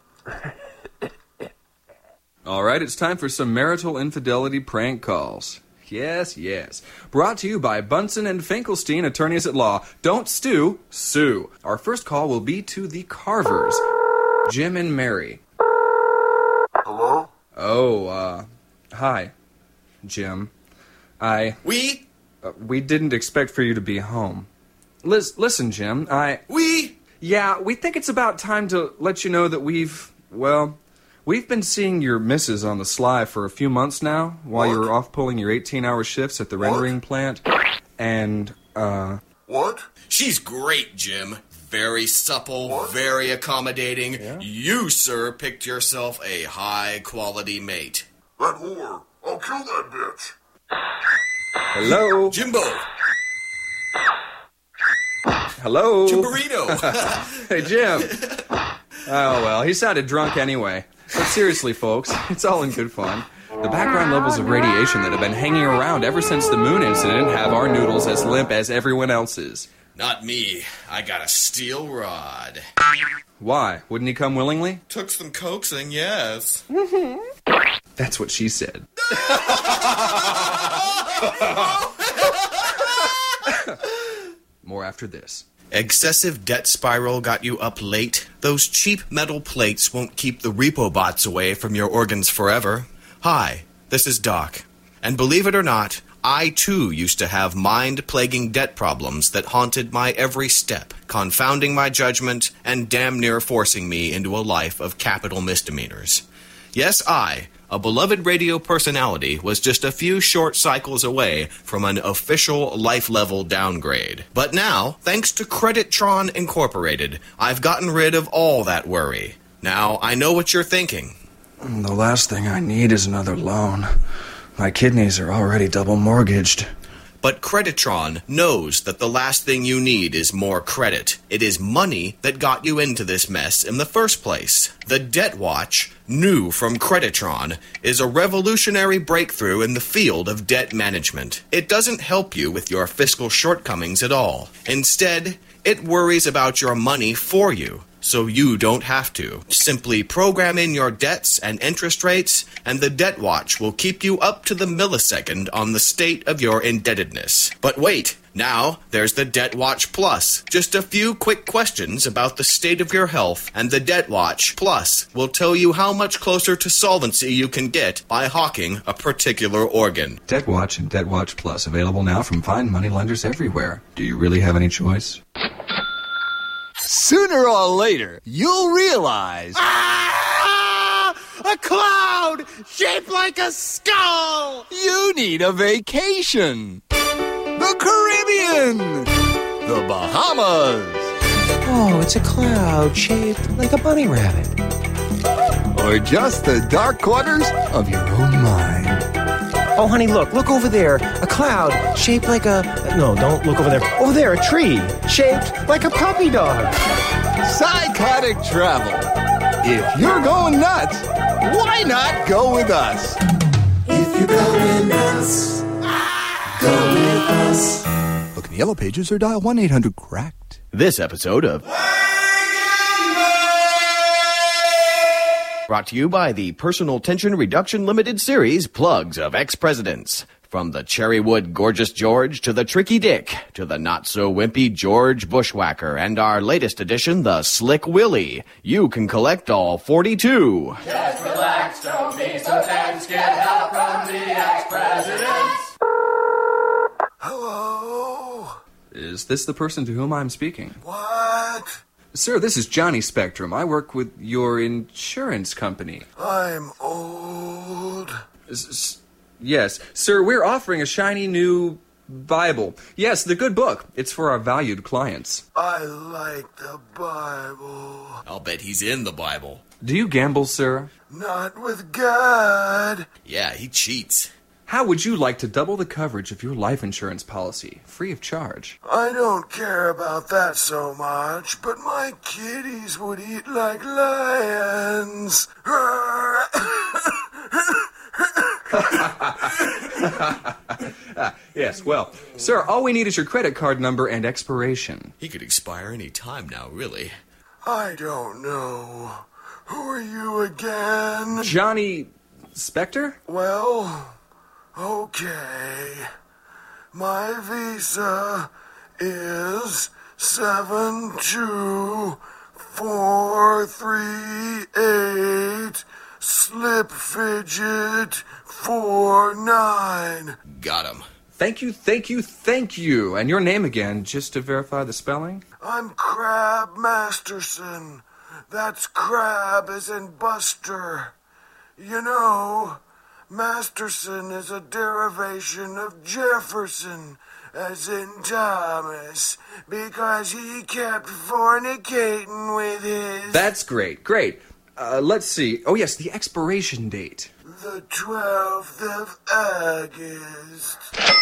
Speaker 16: All right, it's time for some marital infidelity prank calls. Yes, yes. Brought to you by Bunsen and Finkelstein, attorneys at law. Don't stew, sue. Our first call will be to the Carvers, Jim and Mary.
Speaker 23: Hello?
Speaker 16: Oh, uh, hi, Jim. I...
Speaker 5: We?
Speaker 16: Uh, we didn't expect for you to be home. Liz, listen, Jim, I...
Speaker 5: We?
Speaker 16: Yeah, we think it's about time to let you know that we've, well... We've been seeing your missus on the sly for a few months now, while
Speaker 23: What?
Speaker 16: you're off pulling your eighteen-hour shifts at the
Speaker 23: What?
Speaker 16: rendering plant. And, uh...
Speaker 23: What?
Speaker 5: She's great, Jim. Very supple,
Speaker 23: What?
Speaker 5: very accommodating.
Speaker 16: Yeah.
Speaker 5: You, sir, picked yourself a high-quality mate.
Speaker 23: That whore. I'll kill that bitch.
Speaker 16: Hello?
Speaker 5: Jimbo!
Speaker 16: Hello?
Speaker 5: Jimborino!
Speaker 16: Hey, Jim. Oh, well, he sounded drunk anyway. But seriously, folks, it's all in good fun. The background levels of radiation that have been hanging around ever since the moon incident have our noodles as limp as everyone else's.
Speaker 5: Not me. I got a steel rod.
Speaker 16: Why? Wouldn't he come willingly?
Speaker 5: Took some coaxing, yes.
Speaker 16: That's what she said. More after this.
Speaker 5: Excessive debt spiral got you up late? Those cheap metal plates won't keep the repo bots away from your organs forever. Hi, this is Doc. And believe it or not, I too used to have mind-plaguing debt problems that haunted my every step, confounding my judgment and damn near forcing me into a life of capital misdemeanors. Yes, I, a beloved radio personality, was just a few short cycles away from an official life-level downgrade. But now, thanks to Creditron Incorporated, I've gotten rid of all that worry. Now, I know what you're thinking.
Speaker 16: The last thing I need is another loan. My kidneys are already double mortgaged.
Speaker 5: But Creditron knows that the last thing you need is more credit. It is money that got you into this mess in the first place. The Debt Watch, new from Creditron, is a revolutionary breakthrough in the field of debt management. It doesn't help you with your fiscal shortcomings at all. Instead, it worries about your money for you, so you don't have to. Simply program in your debts and interest rates, and the Debt Watch will keep you up to the millisecond on the state of your indebtedness. But wait, now there's the Debt Watch Plus. Just a few quick questions about the state of your health, and the Debt Watch Plus will tell you how much closer to solvency you can get by hawking a particular organ.
Speaker 16: Debt Watch and Debt Watch Plus, available now from fine money lenders everywhere. Do you really have any choice?
Speaker 17: Sooner or later, you'll realize...
Speaker 13: Ah! A cloud shaped like a skull!
Speaker 17: You need a vacation. The Caribbean. The Bahamas.
Speaker 18: Oh, it's a cloud shaped like a bunny rabbit.
Speaker 17: Or just the dark corners of your own mind.
Speaker 18: Oh, honey, look, look over there. A cloud shaped like a... No, don't look over there. Over there, a tree shaped like a puppy dog.
Speaker 17: Psychotic travel. If you're going nuts, why not go with us?
Speaker 8: If you're going nuts, go with us.
Speaker 17: Look in the yellow pages or dial one eight hundred cracked.
Speaker 5: This episode of... brought to you by the Personal Tension Reduction Limited Series Plugs of Ex-Presidents. From the Cherrywood Gorgeous George to the Tricky Dick to the not-so-wimpy George Bushwhacker and our latest edition, the Slick Willie. You can collect all forty-two.
Speaker 10: Just relax, don't be so tense, get help from the ex-presidents.
Speaker 16: Hello? Is this the person to whom I'm speaking?
Speaker 21: What?
Speaker 16: Sir, this is Johnny Spectrum. I work with your insurance company.
Speaker 21: I'm old.
Speaker 16: S- s- yes. Sir, we're offering a shiny new Bible. Yes, the good book. It's for our valued clients.
Speaker 21: I like the Bible.
Speaker 5: I'll bet he's in the Bible.
Speaker 16: Do you gamble, sir?
Speaker 21: Not with God.
Speaker 5: Yeah, he cheats.
Speaker 16: How would you like to double the coverage of your life insurance policy, free of charge?
Speaker 21: I don't care about that so much, but my kitties would eat like lions.
Speaker 16: Yes, well, sir, all we need is your credit card number and expiration.
Speaker 5: He could expire any time now, really.
Speaker 21: I don't know. Who are you again?
Speaker 16: Johnny Spector?
Speaker 21: Well... okay, my visa is seven two four three eight slip fidget four nine.
Speaker 5: Got him.
Speaker 16: Thank you, thank you, thank you. And your name again, just to verify the spelling?
Speaker 21: I'm Crab Masterson. That's Crab as in Buster. You know... Masterson is a derivation of Jefferson, as in Thomas, because he kept fornicating with his...
Speaker 16: That's great, great. Uh, let's see. Oh, yes, the expiration date.
Speaker 21: The twelfth of August.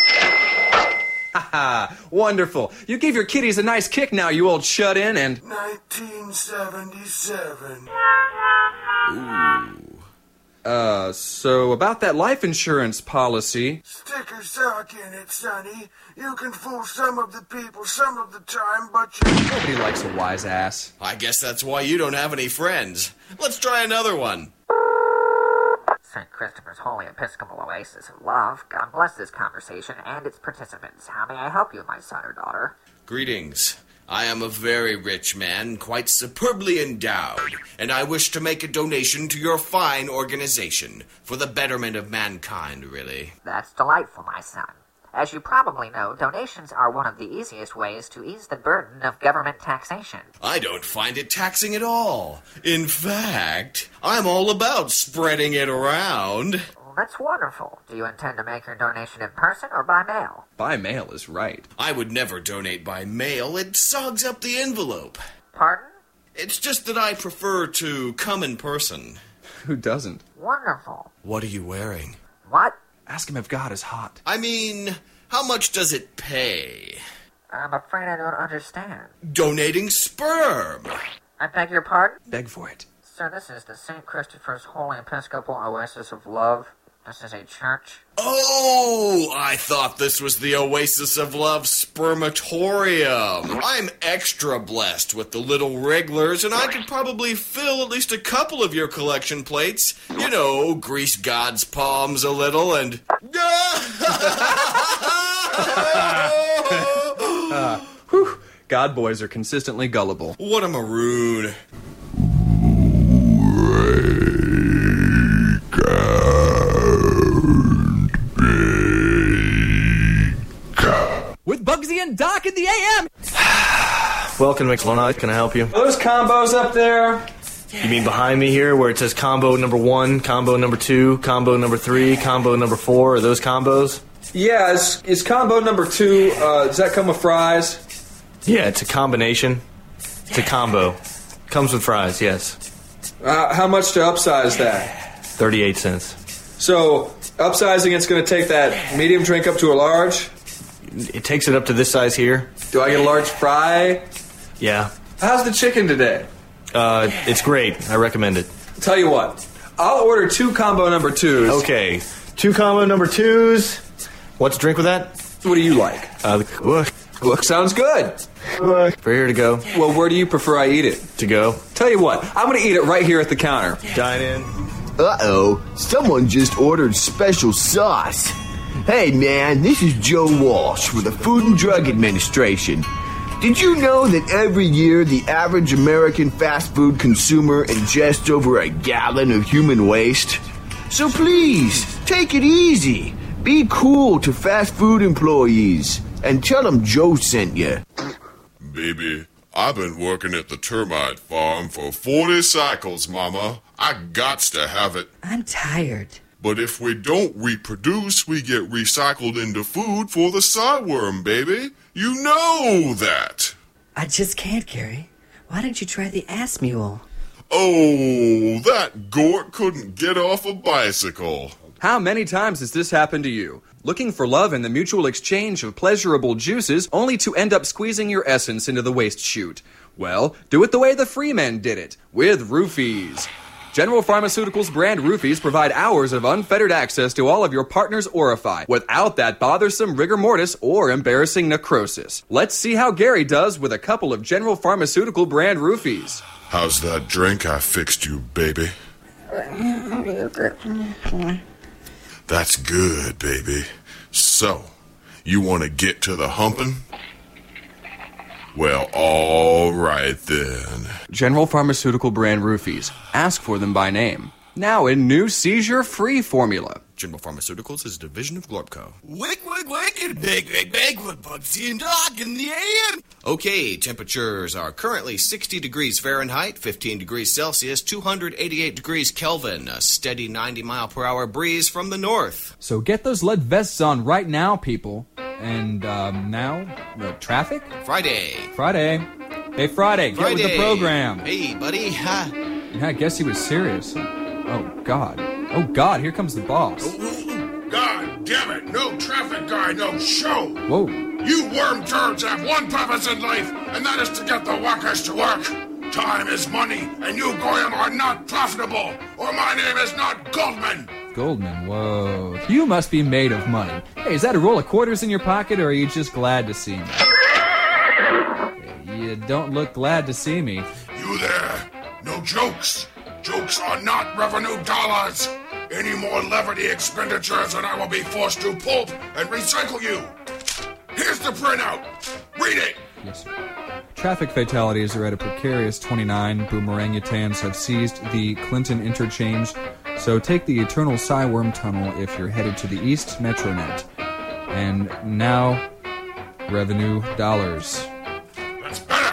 Speaker 16: Haha, wonderful. You gave your kitties a nice kick now, you old shut-in, and...
Speaker 21: nineteen seventy-seven.
Speaker 5: Ooh.
Speaker 16: Uh, so about that life insurance policy...
Speaker 21: Stick a sock in it, Sonny. You can fool some of the people some of the time, but you...
Speaker 16: Nobody likes a wise ass.
Speaker 5: I guess that's why you don't have any friends. Let's try another one.
Speaker 14: Saint Christopher's Holy Episcopal Oasis of Love. God bless this conversation and its participants. How may I help you, my son or daughter?
Speaker 5: Greetings. I am a very rich man, quite superbly endowed, and I wish to make a donation to your fine organization, for the betterment of mankind, really.
Speaker 14: That's delightful, my son. As you probably know, donations are one of the easiest ways to ease the burden of government taxation.
Speaker 5: I don't find it taxing at all. In fact, I'm all about spreading it around.
Speaker 14: That's wonderful. Do you intend to make your donation in person or by mail?
Speaker 16: By mail is right.
Speaker 5: I would never donate by mail. It sogs up the envelope.
Speaker 14: Pardon?
Speaker 5: It's just that I prefer to come in person.
Speaker 16: Who doesn't?
Speaker 14: Wonderful.
Speaker 5: What are you wearing?
Speaker 14: What?
Speaker 16: Ask him if God is hot.
Speaker 5: I mean, How much does it pay?
Speaker 14: I'm afraid I don't understand.
Speaker 5: Donating sperm.
Speaker 14: I beg your pardon?
Speaker 16: Beg for it.
Speaker 14: Sir, this is the Saint Christopher's Holy Episcopal Oasis of Love. This is a church.
Speaker 5: Oh, I thought this was the Oasis of Love Spermatorium. I'm extra blessed with the little wrigglers, and I could probably fill at least a couple of your collection plates. You know, grease God's palms a little and...
Speaker 16: uh, whew. God boys are consistently gullible.
Speaker 5: What a maroon.
Speaker 12: With Bugsy and Doc in the A M.
Speaker 6: Welcome to McDonald's. Can I help you?
Speaker 16: Are those combos up there?
Speaker 6: You mean behind me here where it says combo number one, combo number two, combo number three, combo number four? Are those combos?
Speaker 16: Yeah, is, is combo number two, uh, does that come with fries?
Speaker 6: Yeah, it's a combination. It's a combo. Comes with fries, yes.
Speaker 16: Uh, how much to upsize that?
Speaker 6: thirty-eight cents.
Speaker 16: So, upsizing it's going to take that medium drink up to a large?
Speaker 6: It takes it up to this size here.
Speaker 16: Do I get a large fry?
Speaker 6: Yeah.
Speaker 16: How's the chicken today?
Speaker 6: Uh, it's great. I recommend it.
Speaker 16: Tell you what, I'll order two combo number twos.
Speaker 6: Okay, two combo number twos. What's the drink with that?
Speaker 16: What do you like?
Speaker 6: Uh, look.
Speaker 16: Look, sounds good.
Speaker 6: Look. For here to go.
Speaker 16: Well, where do you prefer I eat it?
Speaker 6: To go.
Speaker 16: Tell you what, I'm going to eat it right here at the counter.
Speaker 6: Dine in.
Speaker 15: Uh-oh, someone just ordered special sauce. Hey, man, this is Joe Walsh with the Food and Drug Administration. Did you know that every year the average American fast food consumer ingests over a gallon of human waste? So please, take it easy. Be cool to fast food employees. And tell them Joe sent you.
Speaker 3: Baby, I've been working at the termite farm for forty cycles, Mama. I gots to have it.
Speaker 4: I'm tired.
Speaker 3: But if we don't reproduce, we get recycled into food for the cyworm, baby. You know that.
Speaker 4: I just can't, Gary. Why don't you try the ass mule?
Speaker 3: Oh, that Gort couldn't get off a bicycle.
Speaker 16: How many times has this happened to you? Looking for love in the mutual exchange of pleasurable juices, only to end up squeezing your essence into the waste chute. Well, do it the way the Freemen did it, with roofies. General Pharmaceuticals brand roofies provide hours of unfettered access to all of your partner's orifice without that bothersome rigor mortis or embarrassing necrosis. Let's see how Gary does with a couple of General Pharmaceutical brand roofies.
Speaker 3: How's that drink I fixed you, baby? That's good, baby. So, you want to get to the humping? Well, all right then.
Speaker 16: General Pharmaceutical brand roofies. Ask for them by name. Now in new seizure-free formula.
Speaker 5: General Pharmaceuticals is a division of Globco.
Speaker 13: Wick, wick, wick, and big, big, big with Bugsy and Doc in the A M.
Speaker 5: Okay, temperatures are currently sixty degrees Fahrenheit, fifteen degrees Celsius, two hundred eighty-eight degrees Kelvin, a steady ninety mile per hour breeze from the north.
Speaker 20: So get those lead vests on right now, people. And, um, now, uh, traffic?
Speaker 5: Friday.
Speaker 20: Friday. Hey, Friday,
Speaker 5: Friday.
Speaker 20: Get with the program.
Speaker 5: Hey, buddy. Ha.
Speaker 20: Yeah, I guess he was serious. Oh, God. Oh, God, here comes the boss.
Speaker 3: God damn it, no traffic guy, no show.
Speaker 20: Whoa.
Speaker 3: You worm turds have one purpose in life, and that is to get the workers to work. Time is money, and you Goyim are not profitable, or my name is not Goldman.
Speaker 20: Goldman, whoa. You must be made of money. Hey, is that a roll of quarters in your pocket, or are you just glad to see me? You don't look glad to see me.
Speaker 3: You there, no jokes. Jokes are not revenue dollars. Any more levity expenditures and I will be forced to pulp and recycle you. Here's the printout. Read it.
Speaker 20: Yes, sir. Traffic fatalities are at a precarious twenty-nine. Boomerangutans have seized the Clinton interchange. So take the Eternal Cyworm Tunnel if you're headed to the East Metronet. And now, revenue dollars.
Speaker 3: That's better.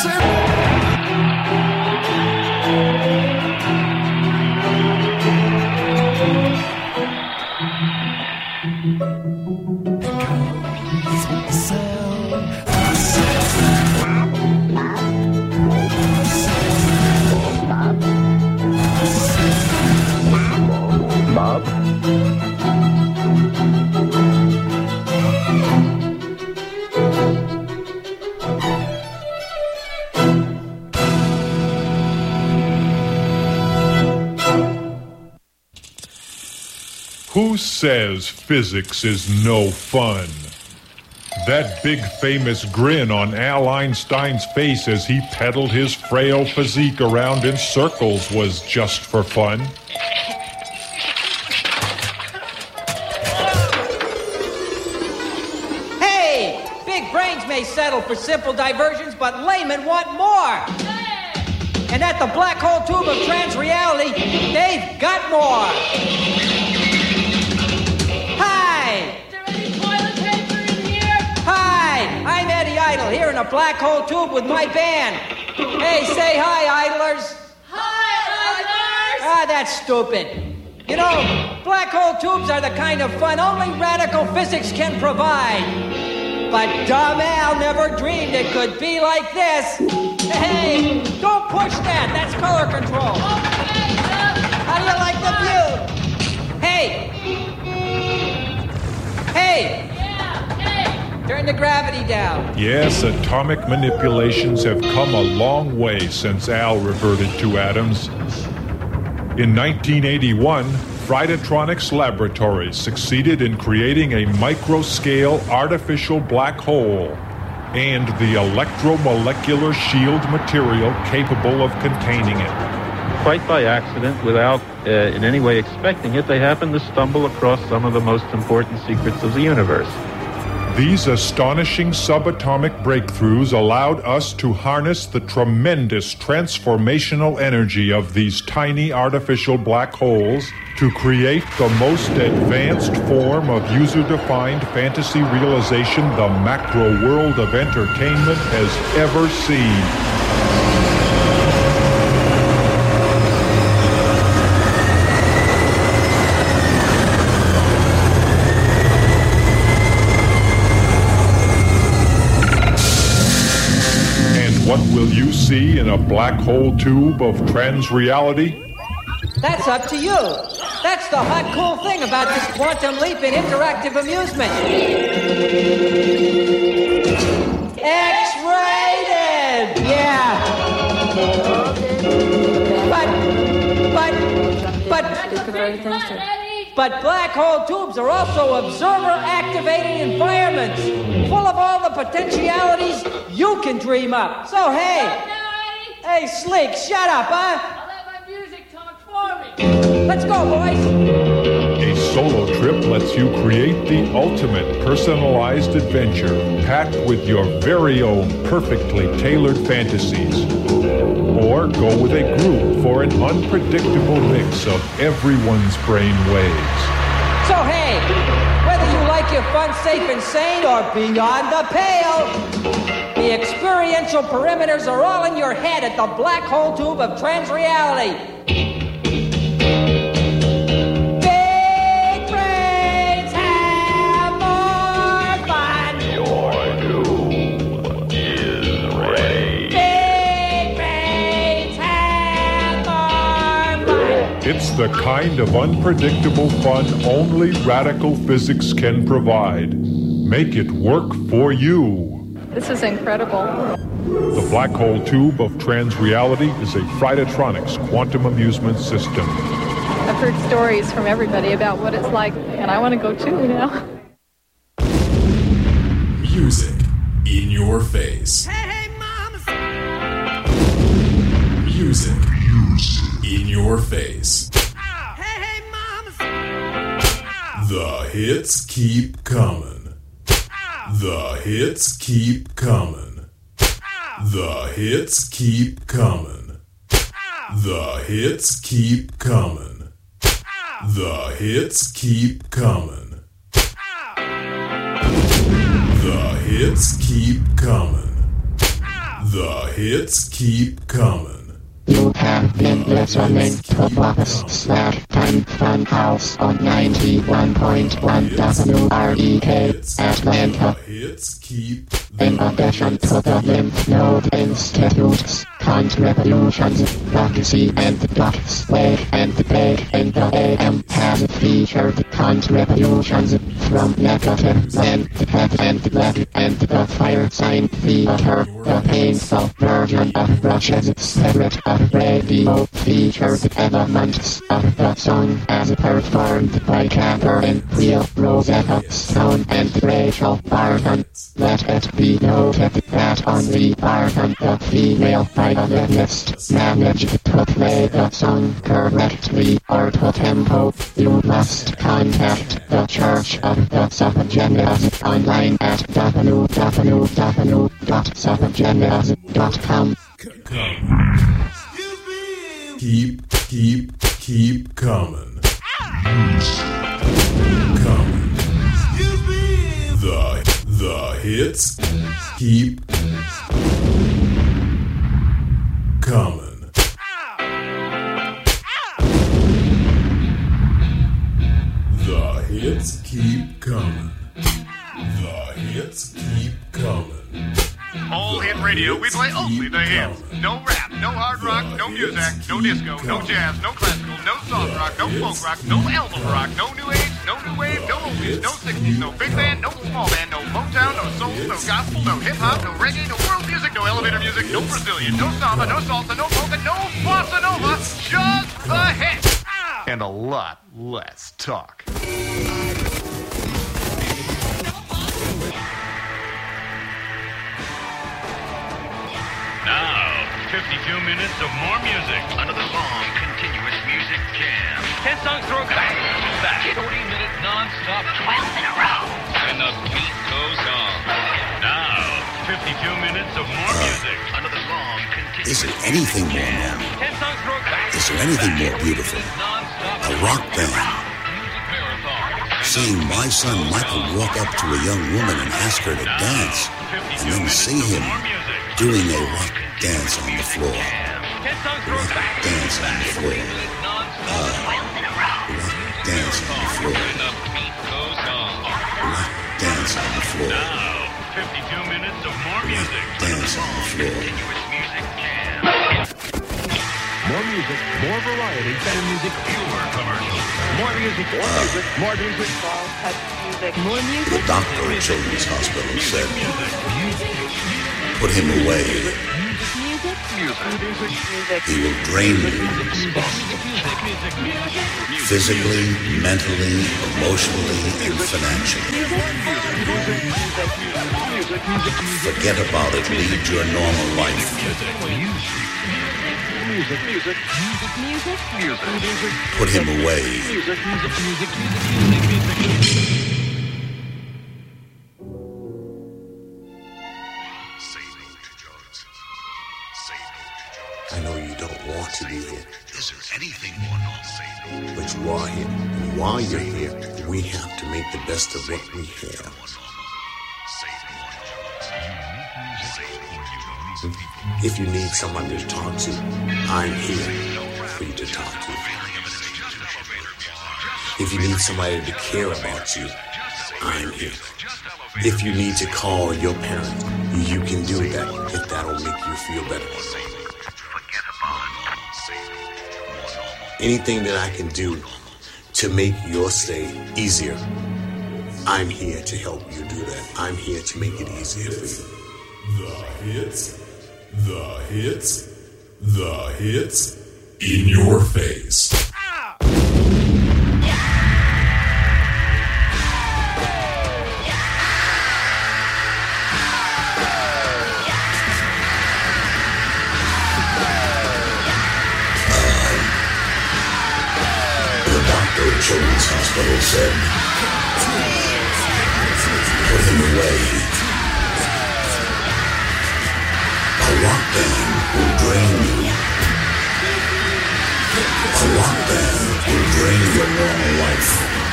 Speaker 1: Who says physics is no fun? That big famous grin on Al Einstein's face as he pedaled his frail physique around in circles was just for fun.
Speaker 9: Hey! Big brains may settle for simple diversions, but laymen want more! And at the black hole tube of trans-reality, they've got more! Hi!
Speaker 10: Is there any toilet paper in here?
Speaker 9: Hi! I'm Eddie Idle, here in a black hole tube with my band. Hey, say hi, Idlers.
Speaker 10: Hi, Idlers!
Speaker 9: Ah, that's stupid. You know, black hole tubes are the kind of fun only radical physics can provide. But dumb Al never dreamed it could be like this. Hey, don't push that. That's color control.
Speaker 10: Okay, uh,
Speaker 9: How do you like the view? Hey! Hey!
Speaker 10: Yeah, hey!
Speaker 9: Turn the gravity down.
Speaker 1: Yes, atomic manipulations have come a long way since Al reverted to atoms. In nineteen eighty-one, Fridatronics Laboratories succeeded in creating a micro-scale artificial black hole and the electromolecular shield material capable of containing it.
Speaker 2: Quite by accident, without uh, in any way expecting it, they happened to stumble across some of the most important secrets of the universe.
Speaker 1: These astonishing subatomic breakthroughs allowed us to harness the tremendous transformational energy of these tiny artificial black holes to create the most advanced form of user-defined fantasy realization the macro world of entertainment has ever seen. What will you see in a black hole tube of trans-reality?
Speaker 9: That's up to you. That's the hot, cool thing about this quantum leap in interactive amusement. X-rated! Yeah. But, but, but... But black hole tubes are also observer-activating environments, full of all the potentialities you can dream up. So, hey, hey, Sleek, shut up, huh?
Speaker 10: I'll let my music talk for me.
Speaker 9: Let's go, boys.
Speaker 1: A solo trip lets you create the ultimate personalized adventure, packed with your very own perfectly tailored fantasies. Or go with a group for an unpredictable mix of everyone's brain waves.
Speaker 9: So, hey, whether you like your fun, safe, and sane, or beyond the pale, the experiential perimeters are all in your head at the black hole tube of trans-reality. Big brains have more fun.
Speaker 10: Your doom is ready.
Speaker 9: Big brains have more fun.
Speaker 1: It's the kind of unpredictable fun only radical physics can provide. Make it work for you.
Speaker 22: This is incredible.
Speaker 1: The black hole tube of trans-reality is a Fridatronics quantum amusement system.
Speaker 22: I've heard stories from everybody about what it's like, and I want to go too now.
Speaker 19: Music in your face.
Speaker 10: Hey, hey, mama.
Speaker 19: Music in your face.
Speaker 10: Hey, hey, mama.
Speaker 19: The hits keep coming. The hits keep coming. The hits keep coming. The hits keep coming. The hits keep coming. The hits keep coming.
Speaker 3: The hits keep coming.
Speaker 7: You have been listening to Box Snack Time Funhouse on ninety-one point one W R E K Atlanta.
Speaker 3: Hits keep
Speaker 7: In addition to the Lymph Node Institute's contributions, Roxy and Ducks Wake and Bake in the A M has featured contributions from Negative and Head and Leg and the Fire Sign Theater. The painful version of Rush's Spirit of Radio featured elements of the song as performed by Catherine Creel, Rosetta Stone and Rachel Barton. Let it be noted that only Barton, the female violinist, managed to play the song correctly or to tempo. You must contact the Church of the Subgenius online at w w w dot subgenius dot com.
Speaker 3: Keep, keep, keep coming. Coming. The, the hits keep coming. The hits keep coming. The hits keep coming.
Speaker 11: All hit radio, we play only the hits. No rap, no hard rock, no music, no disco, no jazz, no classical, no soft rock, no folk rock, no album rock, no new age, no new wave, no oldies, no sixties, no big band, no small band, no Motown, no soul, no gospel, no hip hop, no reggae, no world music, no elevator music, no Brazilian, no samba, no salsa, no polka, no bossa nova, just the hits. And a lot less talk.
Speaker 23: Now, fifty-two minutes of more music. Another long, continuous music jam. Ten songs throw back to back. forty-minute non-stop. twelve in a row. And the beat goes on. Now, fifty-two minutes of more uh, music. Another long, continuous
Speaker 24: Is there anything more normal?
Speaker 23: Ten songs throw back.
Speaker 24: Is there anything more beautiful? A rock band. Seeing my son Michael walk up to a young woman and ask her to dance, and then see him doing a rock dance on the floor. Rock dance on the floor. Uh, rock dance on the floor. Rock dance on the floor.
Speaker 23: fifty-two minutes of more music.
Speaker 24: Dance on the floor.
Speaker 23: More music, more variety, better music, fewer commercials. More music, more music, more music, all types of music, more music.
Speaker 24: The doctor at Children's Hospital said, put him away. He will drain you. Physically, mentally, emotionally, and financially. Forget about it. Lead your normal life.
Speaker 23: Music, music, music, music, music, music.
Speaker 24: Put him away.
Speaker 23: Music, music, music, music, music, music.
Speaker 24: I know you don't want to be here.
Speaker 23: Is there anything more normal?
Speaker 24: But you are here. And while you're here, we have to make the best of what we have. If you need someone to talk to, I'm here for you to talk to. If you need somebody to care about you, I'm here. If you need to call your parent, you can do that if that'll make you feel better. Anything that I can do to make your stay easier, I'm here to help you do that. I'm here to make it easier for you.
Speaker 3: The hits, the hits, the hits in your face.
Speaker 24: Children's Hospital said, put him away. A rock band will drain you. A rock band will drain your normal life.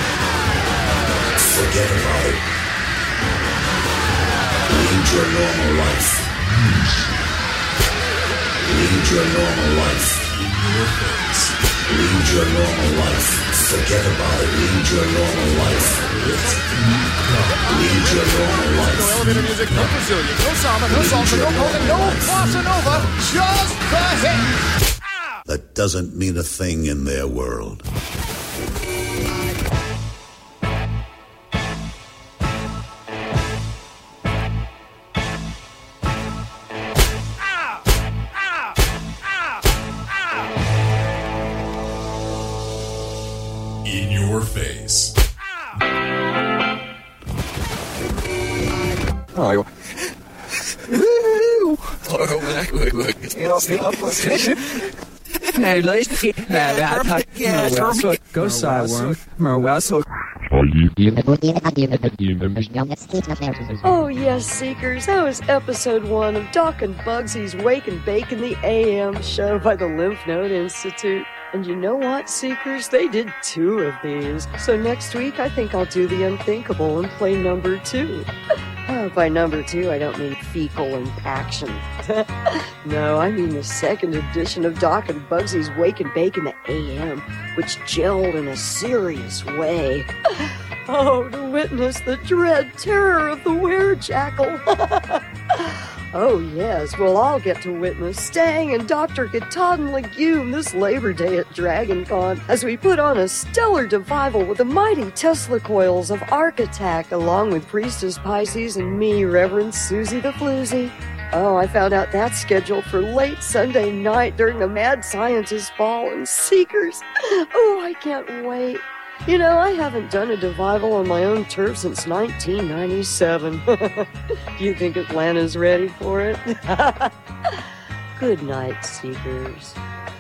Speaker 24: Forget about it. Lead your normal life. your normal life. Lead your normal life. Forget about it. Lead your normal life. Lead your normal life.
Speaker 10: No elevator music, no Brazilian, no samba, no salsa, no polka, no bossa nova, just the hit.
Speaker 24: That doesn't mean a thing in their world.
Speaker 3: In your face.
Speaker 10: Oh,
Speaker 12: Go Cyworm.
Speaker 8: Oh yes, Seekers, that was episode one of Doc and Bugsy's Wake and Bake in the A M show by the Lymph Node Institute. And you know what, Seekers? They did two of these. So next week, I think I'll do the unthinkable and play number two. Oh, by number two, I don't mean fecal impaction. No, I mean the second edition of Doc and Bugsy's Wake and Bake in the A M, which gelled in a serious way. Oh, to witness the dread terror of the werejackal. Oh, yes, we'll all get to witness Stang and Doctor Katahdin Legume this Labor Day at DragonCon as we put on a stellar devival with the mighty Tesla coils of Arc Attack along with Priestess Pisces and me, Reverend Susie the Floozy. Oh, I found out that's scheduled for late Sunday night during the Mad Scientist Ball and Seekers. Oh, I can't wait. You know, I haven't done a devival on my own turf since nineteen ninety-seven. Do you think Atlanta's ready for it? Good night, Seekers.